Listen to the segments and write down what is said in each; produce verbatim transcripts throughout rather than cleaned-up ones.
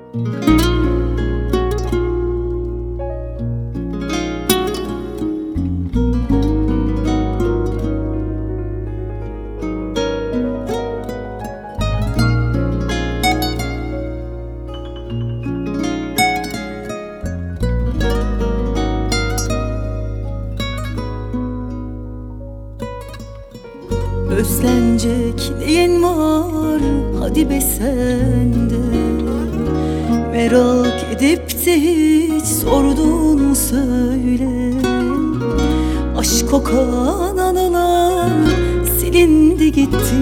Özlenecek neyin var, hadi be sen de. Merak edip de hiç sordun mu söyle. Aşk kokan anılar silindi gitti.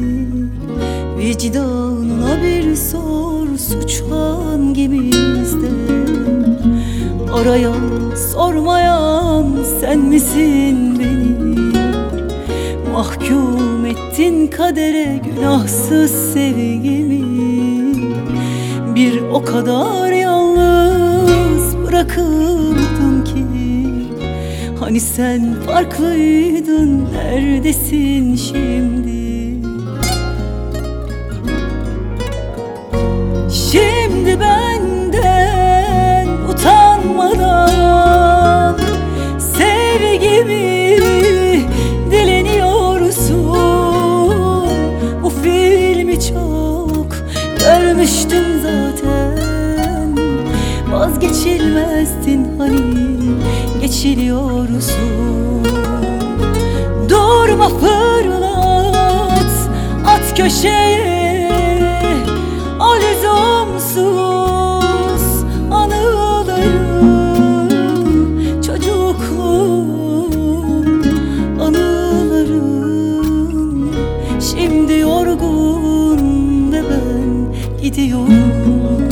Vicdanına bir sor, suç hangimizde? Arayan sormayan sen misin beni? Mahkum ettin kadere günahsız sevgimi. Bir o kadar yalnız bırakıldım ki. Hani sen farklıydın, neredesin şimdi? Şimdi benden utanmadan sevgimi görmüştüm zaten. Vazgeçilmezdin hani, geçiliyorsun. Durma, fırlat, at köşeye o lüzumsuz anılarım. Çocukluğum anılarım. Şimdi yorgun ve ben gidiyorum.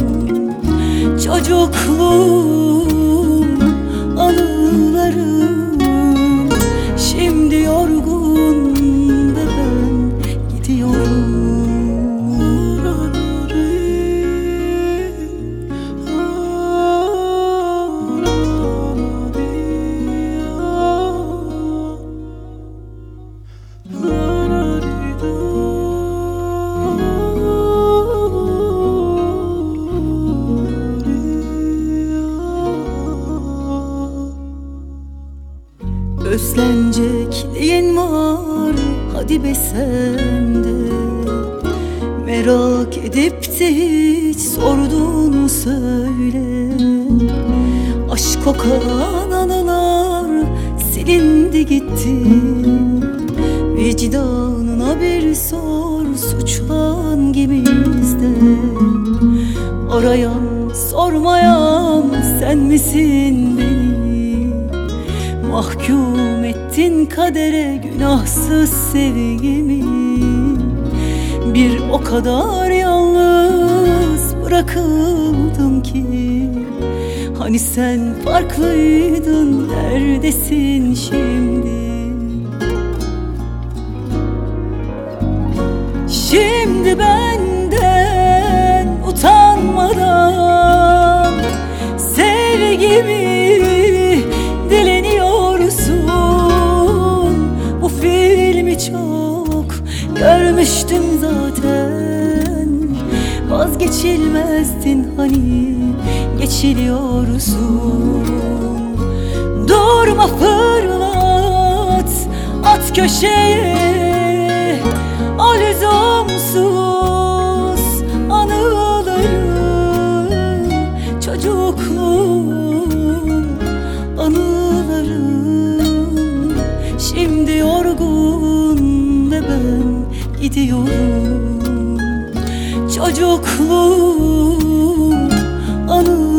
Çocukluğum anılarım. Şimdi yorgun ve ben gidiyorum. Özlenecek neyin var, hadi be sen de. Merak edip de hiç sordun mu söyle. Aşk kokan anılar silindi gitti. Vicdanına bir sor, suç hangimizde? Arayan sormayan sen misin beni? Mahkum ettin kadere günahsız sevgimi. Bir o kadar yalnız bırakıldım ki. Hani sen farklıydın, neredesin şimdi? Şimdi benden utanmadan sevgimi çok görmüştüm zaten. Vazgeçilmezdin hani, geçiliyorsun. Durma, fırlat, at köşeye o lüzumsuz anılarım. Çocukluğum anılarım. Şimdi yorgun ve ben gidiyorum. Çocukluğum anılarım.